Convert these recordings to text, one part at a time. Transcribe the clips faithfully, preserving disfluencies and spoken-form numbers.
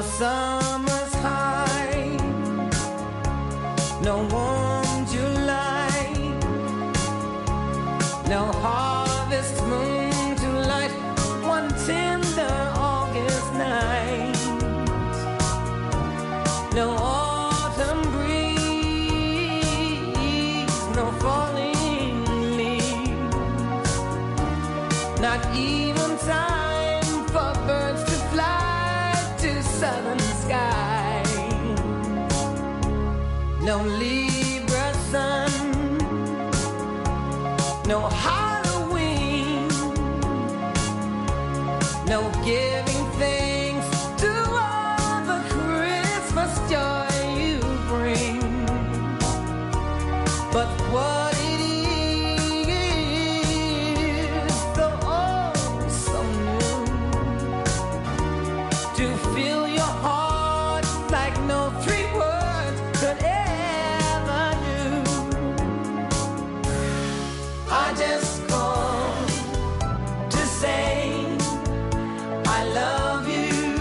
summer's high, no warm July, no harvest moon to light one tender August night, no autumn breeze, no falling leaves, not even time for birds to fly to southern skies, no Libra sun, no Halloween, no giving thanks to all the Christmas joy you bring. But what it is, so oh so new, to fill your heart like no three words could ever do. I just called to say I love you.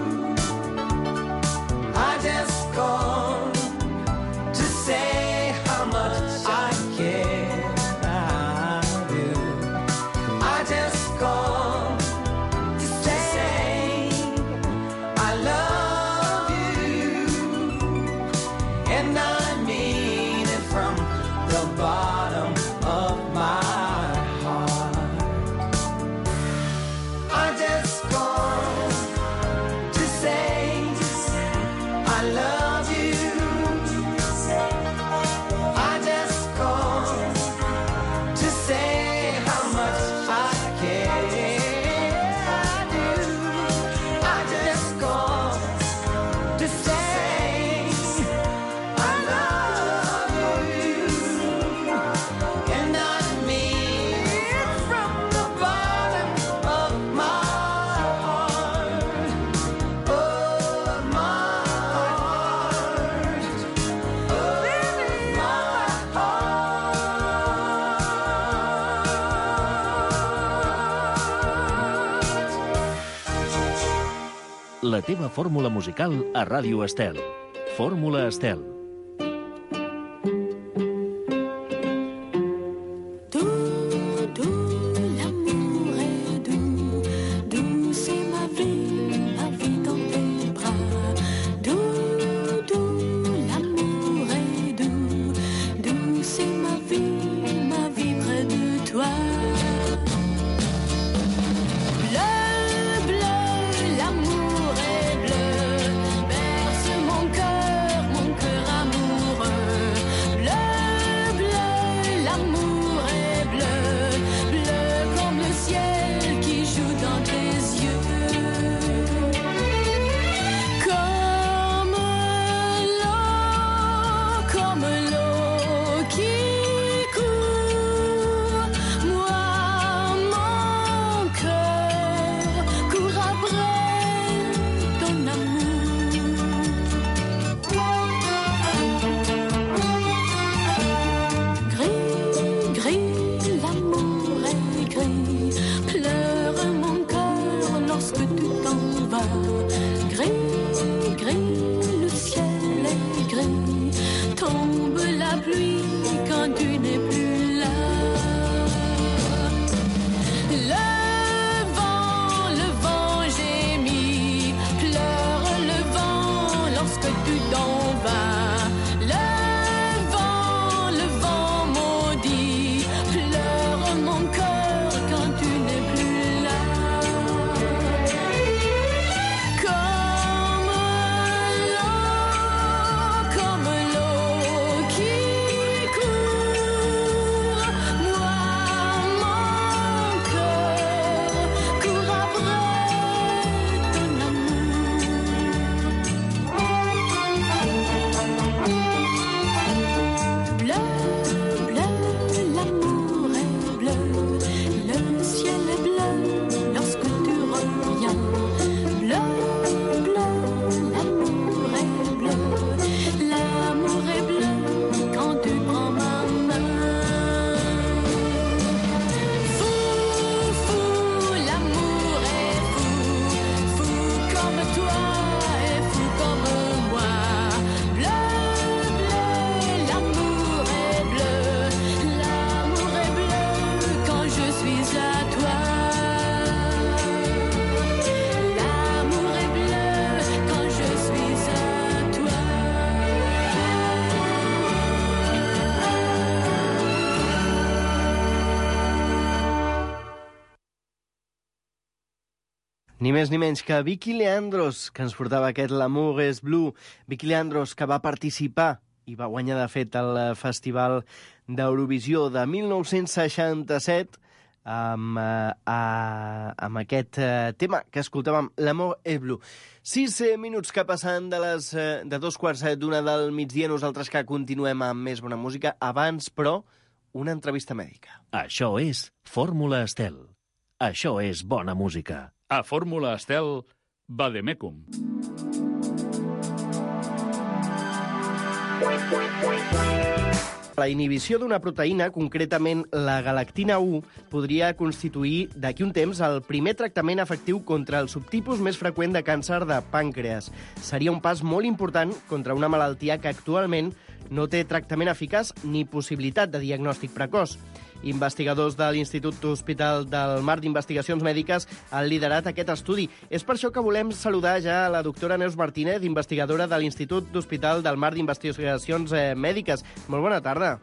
I just called to say how much I care. I do. I just called to say I love you, and I mean it from the bottom of my heart. I just called to say I love you. I just called to say how much I care. I do. I just called to say I love you, and I mean it from the bottom of my heart. Oh, my heart. Oh, my heart. La teva fórmula musical a Ràdio Estel. Fórmula Estel. Doux, doux, l'amour est doux, doux c'est ma vie, ma vie dans tes bras. Doux, doux, l'amour est doux, doux c'est ma vie, ma vie près de toi. Bleu, bleu, l'amour est bleu, berce mon cœur, mon cœur Ni més ni menys que Vicky Leandros, que ens portava aquest L'amour és blue. Vicky Leandros, que va participar i va guanyar, de fet, el Festival d'Eurovisió de mil nou-cents seixanta-set amb, eh, amb aquest eh, tema que escoltàvem, L'amour és blue. Sis eh, minuts que passen de, les, eh, de dos quarts d'una del migdia. Nosaltres que continuem amb més bona música. Abans, però, una entrevista mèdica. Això és Fórmula Estel. Això és bona música. A Fórmula Estel, Vademecum. La inhibició d'una proteïna, concretament la galactina u, podria constituir d'aquí un temps el primer tractament efectiu contra el subtipus més freqüent de càncer de pàncreas. Seria un pas molt important contra una malaltia que actualment no té tractament eficaç ni possibilitat de diagnòstic precoç. Investigadors de l'Institut Hospital del Mar d'Investigacions Mèdiques han liderat aquest estudi. És per això que volem saludar ja la doctora Neus Martínez, investigadora de l'Institut Hospital del Mar d'Investigacions eh, Mèdiques. Molt bona tarda.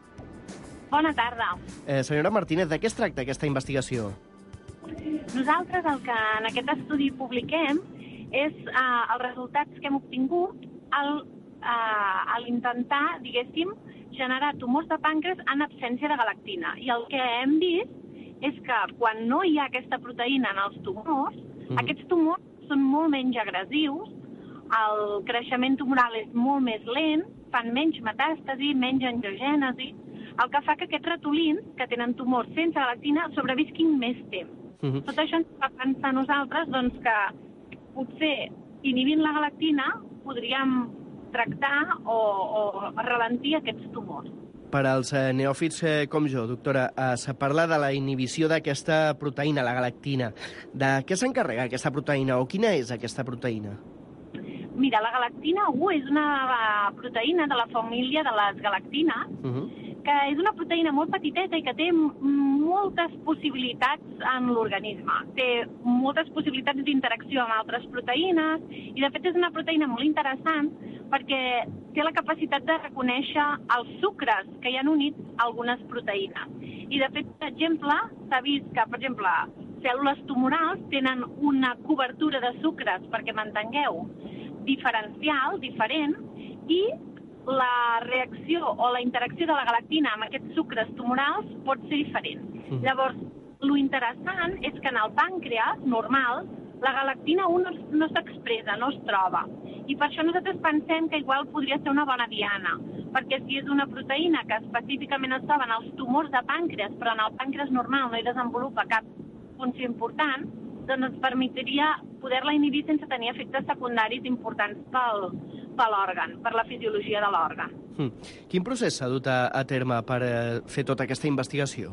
Bona tarda. Eh, senyora Martínez, de què es tracta aquesta investigació? Nosaltres el que en aquest estudi publiquem és eh, els resultats que hem obtingut al, eh, a l'intentar, diguéssim, generar tumors de pàncreas en absència de galactina. I el que hem vist és que quan no hi ha aquesta proteïna en els tumors, mm. aquests tumors són molt menys agressius, el creixement tumoral és molt més lent, fan menys metàstasi, menys angiogènesi, el que fa que aquests ratolins, que tenen tumors sense galactina, sobrevisquin més temps. Mm-hmm. Tot això ens fa pensar a nosaltres doncs, que potser inhibint la galactina podríem tractar o, o ralentir aquests tumors. Per als eh, neòfits eh, com jo, doctora, eh, se parla de la inhibició d'aquesta proteïna, la galactina. De què s'encarrega aquesta proteïna o quina és aquesta proteïna? Mira, la galactina u és una proteïna de la família de les galactines, uh-huh. que és una proteïna molt petiteta i que té moltes possibilitats en l'organisme. Té moltes possibilitats d'interacció amb altres proteïnes i, de fet, és una proteïna molt interessant perquè té la capacitat de reconèixer els sucres que hi han units a algunes proteïnes. I, de fet, per exemple, s'ha vist que, per exemple, cèl·lules tumorals tenen una cobertura de sucres, perquè m'entengueu, diferencial, diferent, i la reacció o la interacció de la galactina amb aquests sucres tumorals pot ser diferent. Mm. Llavors, lo interessant és que en el pàncreas normal la galactina un no, no s'expressa, no es troba. I per això nosaltres pensem que igual podria ser una bona diana, perquè si és una proteïna que específicament es troba en els tumors de pàncreas, però en el pàncreas normal no hi desenvolupa cap funció important, doncs ens permetria poder-la inhibir sense tenir efectes secundaris importants pel, per l'òrgan, per la fisiologia de l'òrgan. Hmm. Quin procés s'ha dut a, a terme per eh, fer tota aquesta investigació?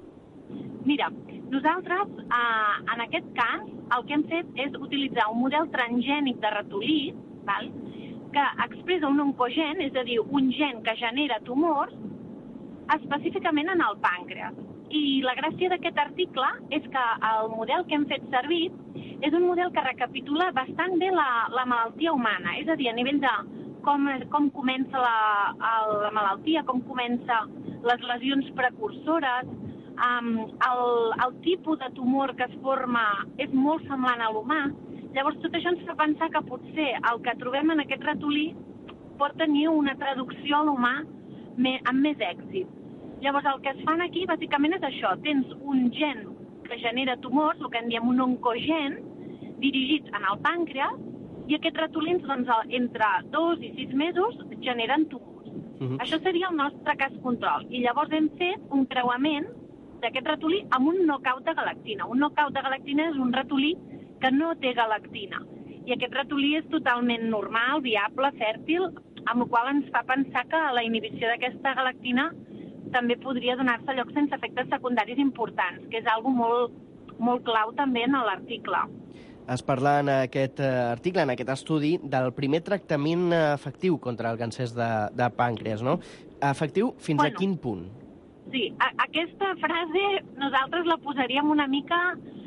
Mira, nosaltres, eh, en aquest cas, el que hem fet és utilitzar un model transgènic de ratolí, val? Que expressa un oncogen, és a dir, un gen que genera tumors, específicament en el pàncreas. I la gràcia d'aquest article és que el model que hem fet servir és un model que recapitula bastant bé la, la malaltia humana, és a dir, a nivell de com, com comença la, la malaltia, com comença les lesions precursores, um, el, el tipus de tumor que es forma és molt semblant a l'humà. Llavors, tot això ens fa pensar que potser el que trobem en aquest ratolí pot tenir una traducció a l'humà me, amb més èxit. Llavors, el que es fan aquí, bàsicament, és això. Tens un gen que genera tumors, el que en diem un oncogen, dirigit en el pàncreas, i aquests ratolins, doncs, entre dos i sis mesos, generen tumors. Uh-huh. Això seria el nostre cas control. I llavors hem fet un creuament d'aquest ratolí amb un knockout de galactina. Un knockout de galactina és un ratolí que no té galactina. I aquest ratolí és totalment normal, viable, fèrtil, amb la qual ens fa pensar que la inhibició d'aquesta galactina també podria donar-se lloc sense efectes secundaris importants, que és algo molt, molt clau també en l'article. Es parla en aquest article, en aquest estudi, del primer tractament efectiu contra el càncer de, de pàncreas, no? Efectiu fins bueno, a quin punt? Sí, a, aquesta frase nosaltres la posaríem una mica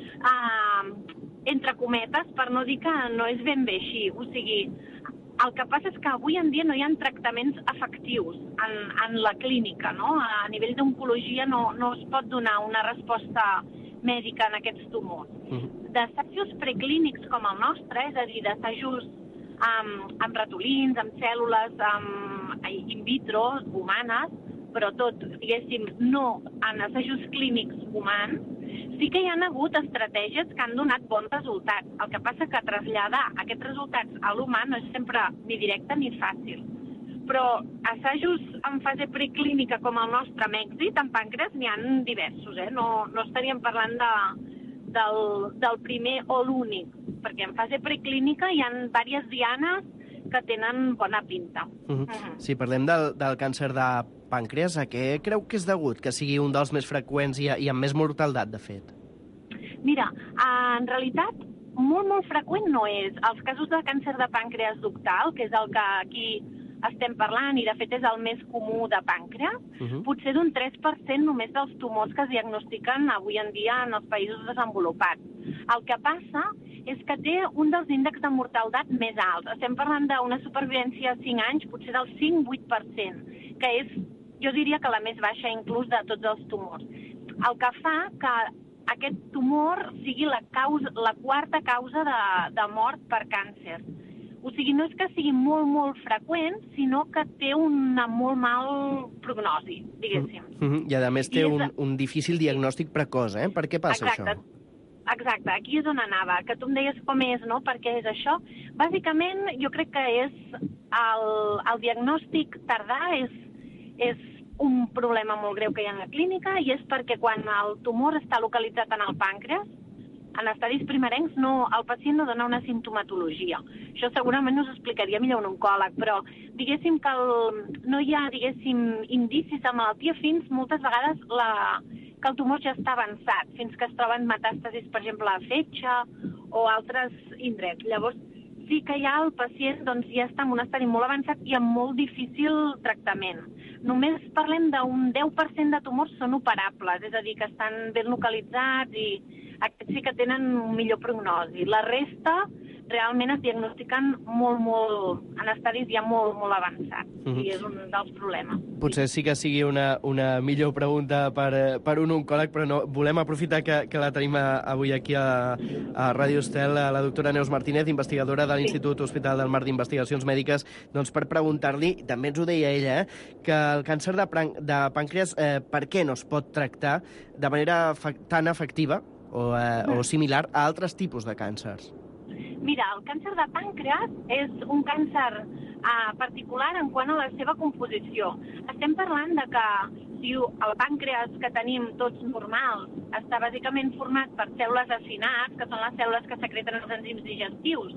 eh, entre cometes, per no dir que no és ben bé així. O sigui, el que passa és que avui en dia no hi ha tractaments efectius en, en la clínica, no? A nivell d'oncologia no, no es pot donar una resposta mèdica en aquests tumors. Mhm. D'assajos preclínics com el nostre, és a dir, d'assajos amb, amb ratolins, amb cèl·lules amb, in vitro, humanes, però tot, diguéssim, no en assajos clínics humans, sí que hi ha hagut estratègies que han donat bons resultats. El que passa que traslladar aquests resultats a l'humà no és sempre ni directe ni fàcil. Però assajos en fase preclínica com el nostre amb èxit, en pàncreas, n'hi ha diversos, eh? No, no estaríem parlant de, del, del primer o l'únic, perquè en fase preclínica hi ha diverses dianes que tenen bona pinta. Uh -huh. Uh -huh. Si parlem del, del càncer de pàncreas, a què creu que és degut que sigui un dels més freqüents i, i amb més mortaldat, de fet? Mira, en realitat, molt, molt freqüent no és. Els casos de càncer de pàncreas ductal, que és el que aquí estem parlant, i de fet és el més comú de pàncreas, uh -huh. potser d'un tres per cent només dels tumors que es diagnostiquen avui en dia en els països desenvolupats. El que passa és que té un dels índexs de mortaldat més alts. Estem parlant d'una supervivència a cinc anys, potser del cinc a vuit per cent, que és, jo diria que la més baixa inclús de tots els tumors. El que fa que aquest tumor sigui la, causa, la quarta causa de, de mort per càncer. O sigui, no és que sigui molt, molt freqüent, sinó que té una molt mal prognosi, diguéssim. Mm-hmm. I, a més, té I és... un, un difícil diagnòstic precoç, eh? Per què passa Exacte. això? Exacte, aquí és on anava, que tu em deies com és, no?, per què és això. Bàsicament, jo crec que és el, el diagnòstic tardà és, és un problema molt greu que hi ha en la clínica, i és perquè quan el tumor està localitzat en el pàncreas, en estadis primerencs no, el pacient no dona una simptomatologia. Això segurament us explicaria millor un oncòleg, però diguéssim que el, no hi ha, diguéssim, indicis de malaltia fins moltes vegades la, que el tumor ja està avançat, fins que es troben metàstasis, per exemple, a fetge o altres indrets. Llavors, sí que ja el pacient doncs, ja està en un estadi molt avançat i amb molt difícil tractament. Només parlem d'un deu per cent de tumors són operables, és a dir, que estan ben localitzats i aquests sí que tenen un millor prognosi. La resta realment es diagnostiquen molt, molt, en estadis ja molt, molt avançats, mm-hmm. i és un dels problemes. Potser sí que sigui una, una millor pregunta per, per un oncòleg, però no, volem aprofitar que, que la tenim avui aquí a, a Ràdio Estel, la doctora Neus Martínez, investigadora de l'Institut sí. Hospital del Mar d'Investigacions Mèdiques, doncs per preguntar-li, també ens ho deia ella, eh, que el càncer de, de pàncreas, eh, per què no es pot tractar de manera tan efectiva o, eh, o similar a altres tipus de càncers? Mira, el càncer de pàncreas és un càncer uh, particular en quant a la seva composició. Estem parlant de que si el pàncreas que tenim tots normals està bàsicament format per cèl·lules acinats, que són les cèl·lules que secreten els enzims digestius,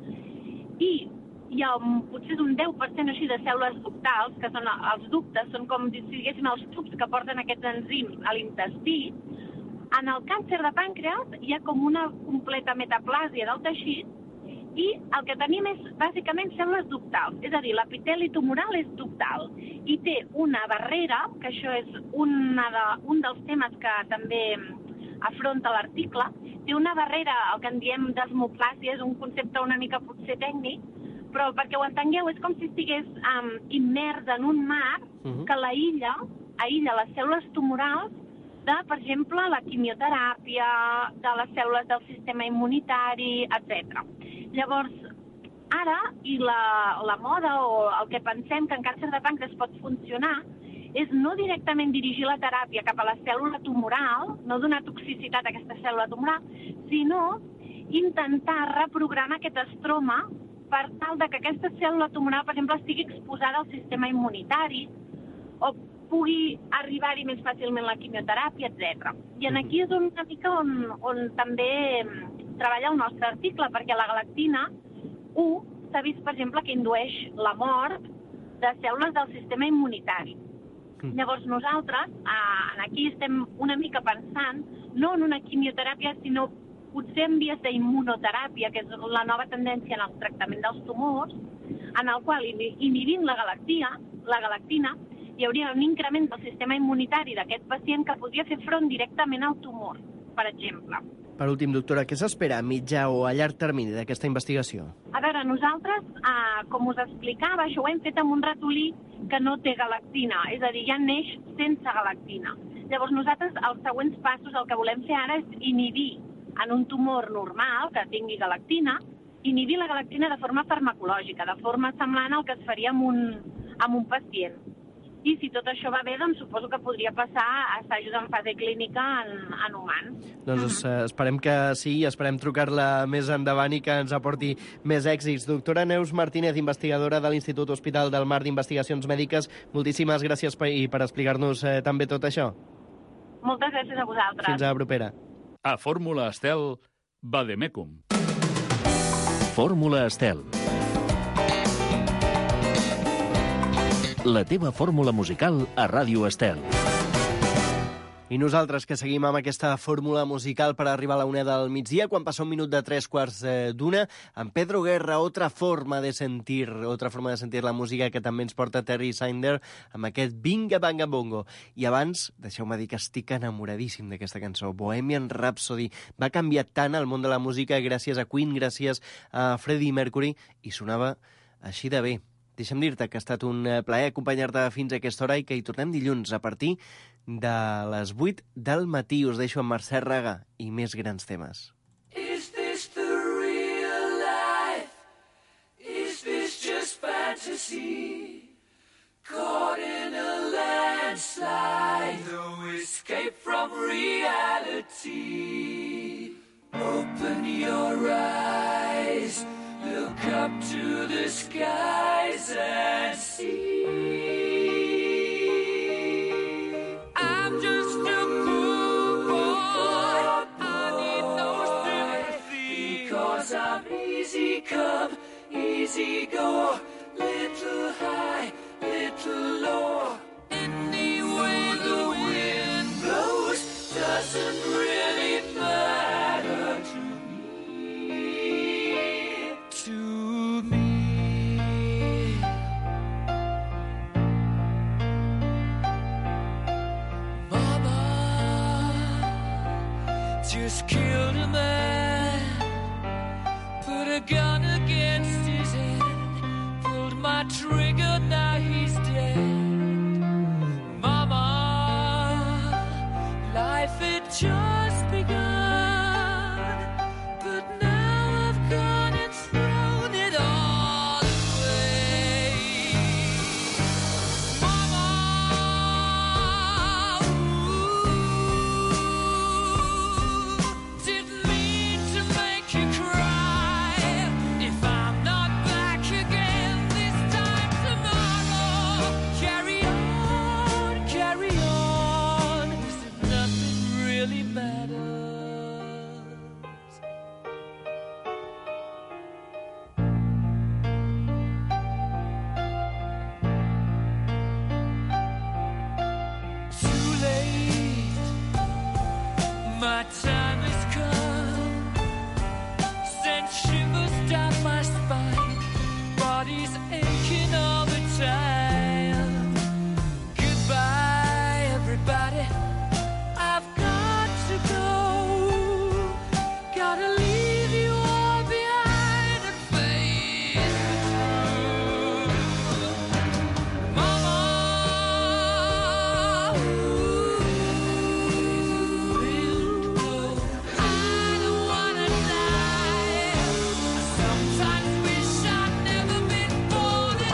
i hi ha un, potser un deu per cent així de cèl·lules ductals, que són els ductes, són com si diguéssim els tubs que porten aquests enzims a l'intestí. En el càncer de pàncreas hi ha com una completa metaplàsia del teixit, i el que tenim és bàsicament cèl·lules ductals, és a dir, l'epiteli tumoral és ductal i té una barrera, que això és una de, un dels temes que també afronta l'article, té una barrera, el que en diem desmoplàsia, és un concepte una mica potser tècnic, però perquè ho entengueu és com si estigués um, immers en un mar uh-huh. que l'aïlla, aïlla les cèl·lules tumorals de, per exemple, la quimioteràpia, de les cèl·lules del sistema immunitari, etcètera. Llavors, ara, i la, la moda o el que pensem que en càncer de pàncreas pot funcionar és no directament dirigir la teràpia cap a la cèl·lula tumoral, no donar toxicitat a aquesta cèl·lula tumoral, sinó intentar reprogramar aquest estroma per tal de que aquesta cèl·lula tumoral, per exemple, estigui exposada al sistema immunitari o pugui arribar-hi més fàcilment la quimioteràpia, etcètera. I en aquí és una mica on, on també treballa el nostre article, perquè la galactina u s'ha vist, per exemple, que indueix la mort de cèl·lules del sistema immunitari. Mm. Llavors nosaltres eh, aquí estem una mica pensant no en una quimioteràpia, sinó potser en vies d'immunoteràpia, que és la nova tendència en el tractament dels tumors, en el qual, inhibint la galactina, la galactina, hi hauria un increment del sistema immunitari d'aquest pacient que podria fer front directament al tumor, per exemple. Per últim, doctora, què s'espera a mitjà o a llarg termini d'aquesta investigació? A veure, nosaltres, eh, com us explicava, això ho hem fet amb un ratolí que no té galactina, és a dir, ja neix sense galactina. Llavors nosaltres els següents passos el que volem fer ara és inhibir en un tumor normal que tingui galactina, inhibir la galactina de forma farmacològica, de forma semblant al que es faria amb un, amb un pacient. I si tot això va bé, doncs suposo que podria passar a assajos en fase clínica en, en humans. Doncs uh, esperem que sí, i esperem trucar-la més endavant i que ens aporti més èxits. Doctora Neus Martínez, investigadora de l'Institut Hospital del Mar d'Investigacions Mèdiques, moltíssimes gràcies per, i per explicar-nos eh, també tot això. Moltes gràcies a vosaltres. Fins a la propera. A Fórmula Estel, Vademecum. Fórmula Estel. La teva fórmula musical a Ràdio Estel. I nosaltres que seguim amb aquesta fórmula musical per arribar a la una del migdia, quan passa un minut de tres quarts d'una, amb Pedro Guerra, otra forma de sentir, otra forma de sentir la música que també ens porta Terry Sander amb aquest Binga Banga Bongo. I abans, deixeu-me dir que estic enamoradíssim d'aquesta cançó, Bohemian Rhapsody. Va canviar tant el món de la música gràcies a Queen, gràcies a Freddie Mercury, i sonava així de bé. Deixa'm dir-te que ha estat un plaer acompanyar-te fins a aquesta hora i que hi tornem dilluns a partir de les vuit del matí. Us deixo amb Mercè Raga i més grans temes. Is this the real life? Is this just fantasy? Caught in a landslide, no escape from reality. Open your eyes, look up to the skies and see. I'm just a poor boy, I need no sympathy, 'cause I'm easy come, easy go, little high, little low. Any way the wind blows doesn't really matter to me, to me. Mama just killed a man, put a gun against his head, pulled my trigger, now he's dead. Mama, life had just begun, but now I've gone and thrown it all away. Mama, ooh, didn't mean to make you cry. If I'm not back again this time tomorrow, carry on, carry on, as if nothing really matters. Too late, my time has come, sent shivers down my spine, body's aching all the time. Goodbye, everybody, I've got to go, gotta leave you all behind and face the truth. Mama, ooh, I don't wanna die. I sometimes wish I'd never been born at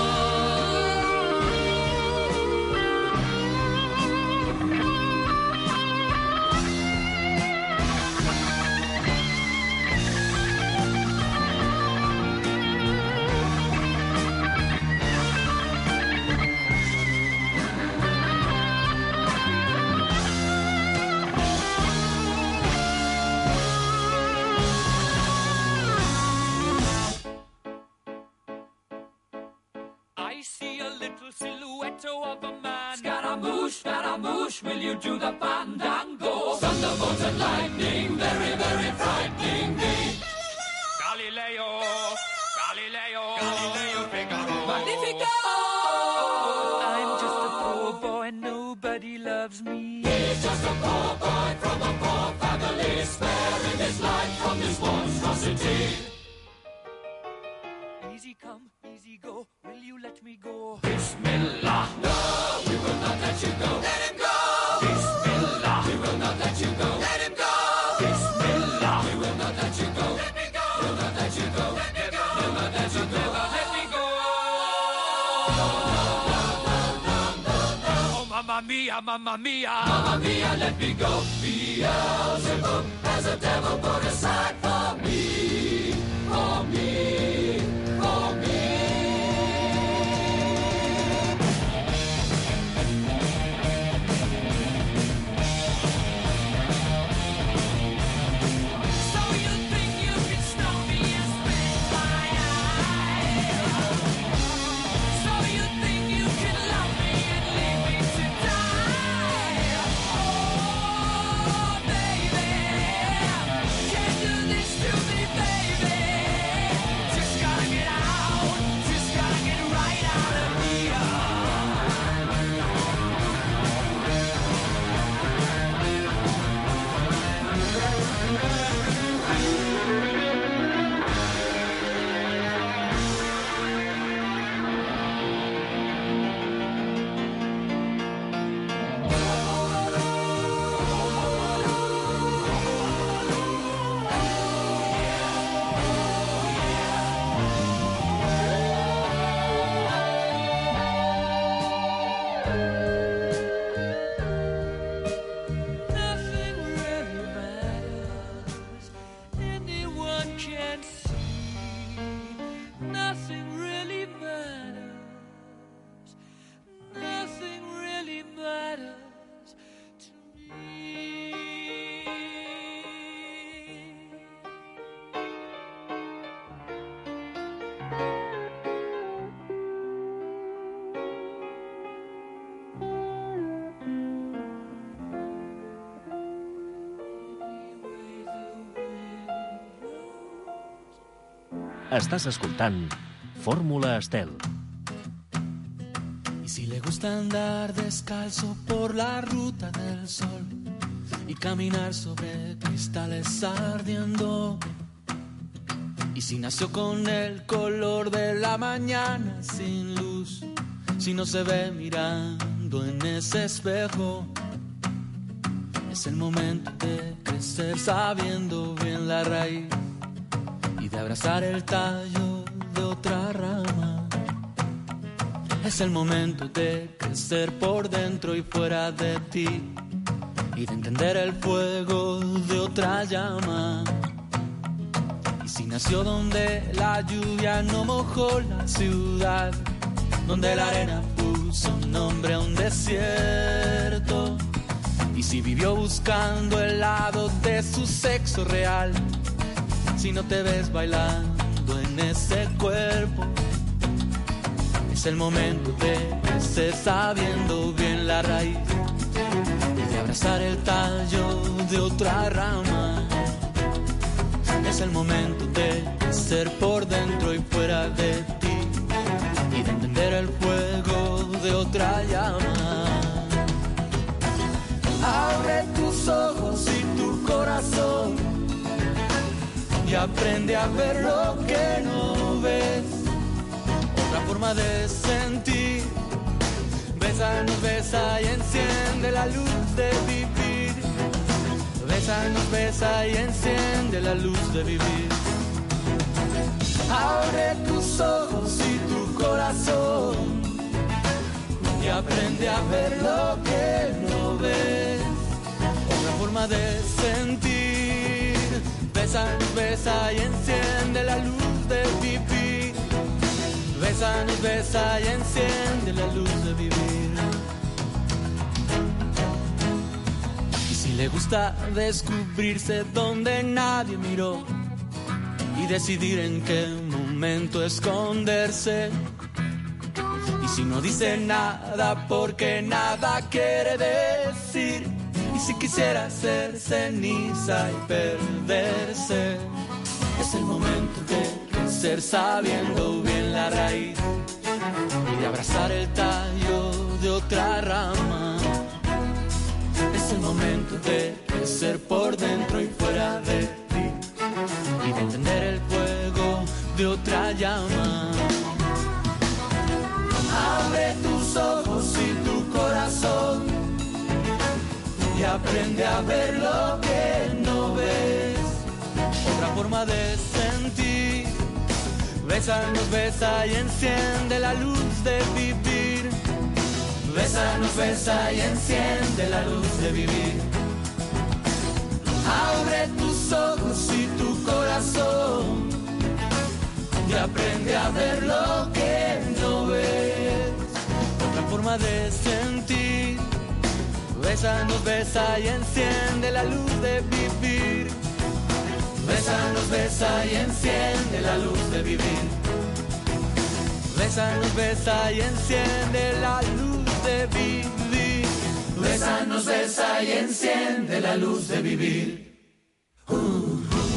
I see a little silhouette of a man. Scaramouche, Scaramouche, will you do the fandango? Thunderbolts and lightning, very, very frightening me. Galileo, Galileo, Galileo Figaro. Magnifico! I'm just a poor boy, nobody loves me. He's just a poor boy from a poor family, sparing his life from this monstrosity. Easy come, easy go, will you let me go? Bismillah, no, we will not let you go. Let him go! Bismillah. mia, mamma mia. Mamma mia, let me go. Beelzebub has a devil put aside for me, for me, for me. So you think you can stop me and spit my eye? So you think you can love me and leave me to die? Oh, baby, can't do this to me, baby. Just gotta get out, just gotta get right out of here. Nothing really matters. Anyone can see. Nothing really matters. Nothing really matters to me. Estàs escoltant Fórmula Estel. Y si le gusta andar descalzo por la ruta del sol y caminar sobre cristales ardiendo, y si nació con el color de la mañana sin luz, si no se ve mirando en ese espejo, es el momento de crecer sabiendo bien la raíz y de abrazar el tallo de otra rama. Es el momento de crecer por dentro y fuera de ti y de entender el fuego de otra llama. Y si nació donde la lluvia no mojó la ciudad, donde la arena puso nombre a un desierto, y si vivió buscando el lado de su sexo real, si no te ves bailando en ese cuerpo, es el momento de crecer sabiendo bien la raíz y de abrazar el tallo de otra rama. Es el momento de crecer por dentro y fuera de ti y de entender el fuego de otra llama. Abre tus ojos y tu corazón y aprende a ver lo que no ves. Otra forma de sentir. Bésanos, besa y enciende la luz de vivir. Bésanos, besa y enciende la luz de vivir. Abre tus ojos y tu corazón y aprende a ver lo que no ves. Otra forma de sentir. Bésanos, besa y enciende la luz de vivir. Bésanos, besa y enciende la luz de vivir. Y si le gusta descubrirse donde nadie miró y decidir en qué momento esconderse, y si no dice nada porque nada quiere decir, y si quisiera ser ceniza y perderse, es el momento de crecer sabiendo bien la raíz y de abrazar el tallo de otra rama. Es el momento de crecer por dentro y fuera de ti y de entender el fuego de otra llama. Abre tus ojos y tu corazón y aprende a ver lo que no ves. Otra forma de sentir. Bésanos, besa y enciende la luz de vivir. Bésanos, besa y enciende la luz de vivir. Abre tus ojos y tu corazón y aprende a ver lo que no ves. Otra forma de sentir. Bésanos, besa y enciende la luz de vivir. Bésanos, besa y enciende la luz de vivir. Bésanos, besa y enciende la luz de vivir. Bésanos, besa y enciende la luz de vivir. Uh.